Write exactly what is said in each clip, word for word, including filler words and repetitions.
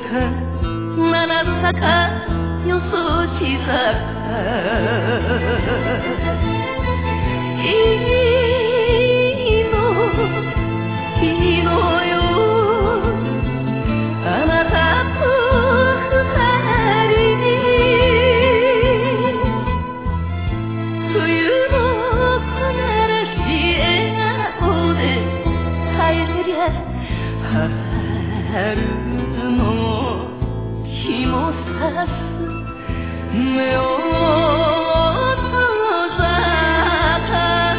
七坂よそし坂いいのいいのよあなたと二人冬の木枯らし笑顔で帰りゃ春の日も差す目を閉ざか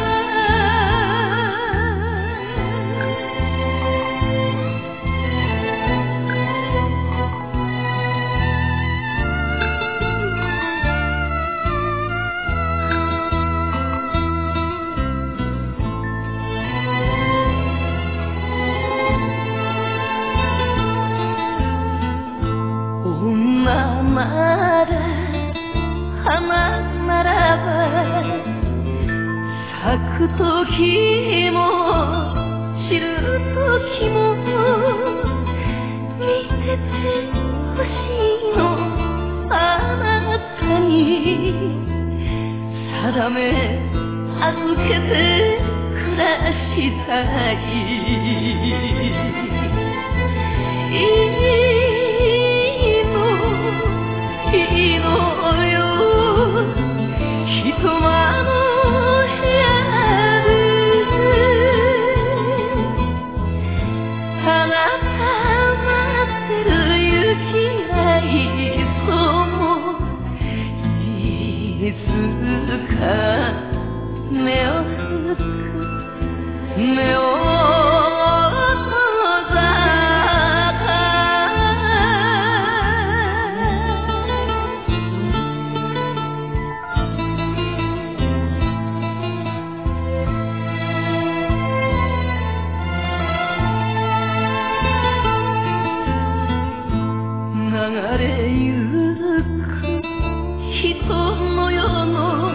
女なら花ならば咲く時も散る時も見ててほしいのあなたに定め預けて暮らしたいいいのよ一間の部屋であなた待ってる雪がいそういつか目を拭く目を閉ざ流れゆく人の世の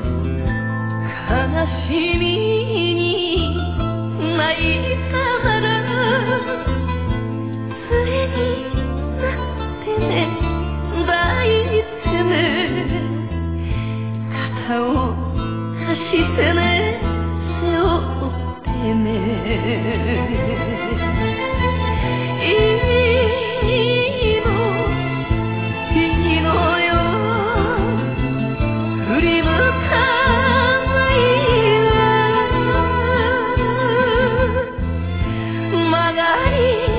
悲しみに泣いたなら杖になってね抱いてね肩を貸してね背負ってね曲がり